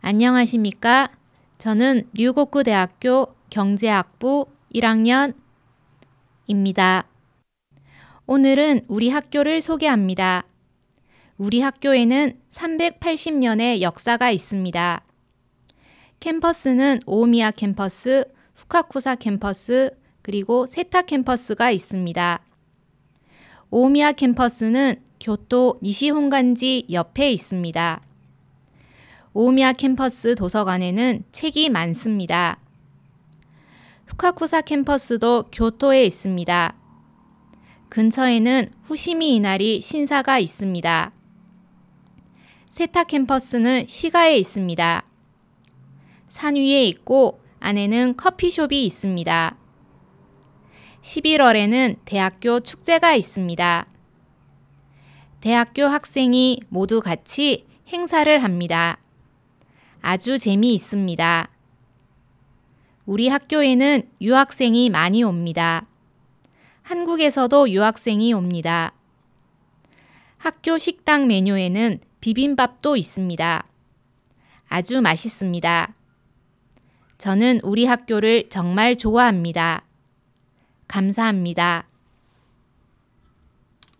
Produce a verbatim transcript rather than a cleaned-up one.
안녕하십니까? 저는 류곡구대학교 경제학부 일 학년입니다. 오늘은 우리 학교를 소개합니다. 우리 학교에는 삼백팔십 년의 역사가 있습니다. 캠퍼스는 오미야 캠퍼스, 후카쿠사 캠퍼스, 그리고 세타 캠퍼스가 있습니다. 오미야 캠퍼스는 교토 니시혼간지 옆에 있습니다. 오미야 캠퍼스 도서관에는 책이 많습니다. 후카쿠사 캠퍼스도 교토에 있습니다. 근처에는 후시미 이나리 신사가 있습니다. 세타 캠퍼스는 시가에 있습니다. 산 위에 있고 안에는 커피숍이 있습니다. 십일월에는 대학교 축제가 있습니다. 대학교 학생이 모두 같이 행사를 합니다. 아주 재미있습니다. 우리 학교에는 유학생이 많이 옵니다. 한국에서도 유학생이 옵니다. 학교 식당 메뉴에는 비빔밥도 있습니다. 아주 맛있습니다. 저는 우리 학교를 정말 좋아합니다. 감사합니다.